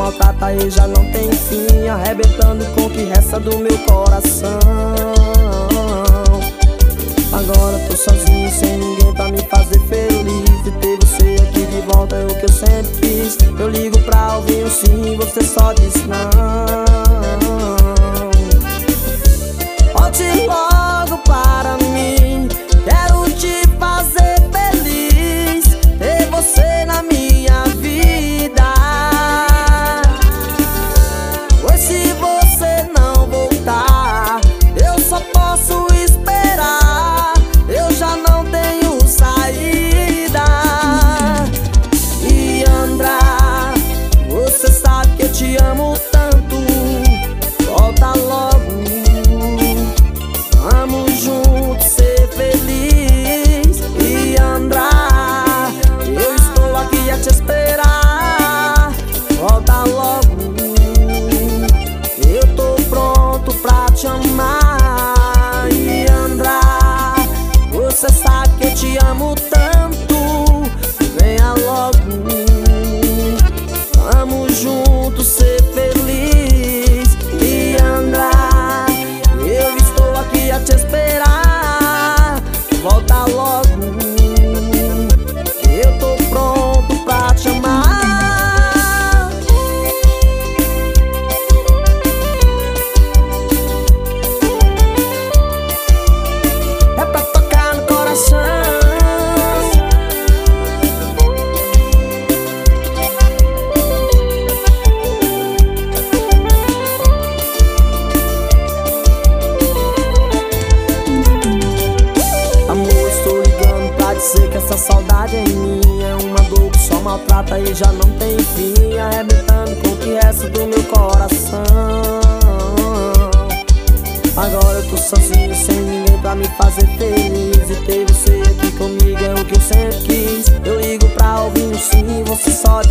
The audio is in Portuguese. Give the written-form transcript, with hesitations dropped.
maltrata e já não tem fim, arrebentando com o que resta do meu coração. Agora tô sozinho, sem ninguém pra me fazer feliz, e ter você aqui de volta é o que eu sempre quis. Eu ligo pra ouvir um sim, você só diz não. Volte logo para mim, quero te fazer feliz, ter você na minha vida. Pois se você não voltar, eu só posso esperar, eu já não tenho saída. E Andra, você sabe que eu te amo tanto, volta logo, vamos juntos ser feliz. E Andra, eu estou aqui a te esperar, volta logo, eu tô pronto pra te amar. E Andra, você sabe que eu te amo tanto, venha logo, vamos juntos ser feliz. E Andra, eu estou aqui a te esperar, volta logo, eu tô pronto pra te amar. É pra tocar no coração. Amor, estou ligando pra dizer que essa saudade em mim é uma dor que só maltrata e já não tem fim, arrebentando com o que resta do meu coração. Agora eu tô sozinho, sem ninguém pra me fazer feliz, e ter você aqui comigo é o que eu sempre quis. Eu ligo pra ouvir um sim, você só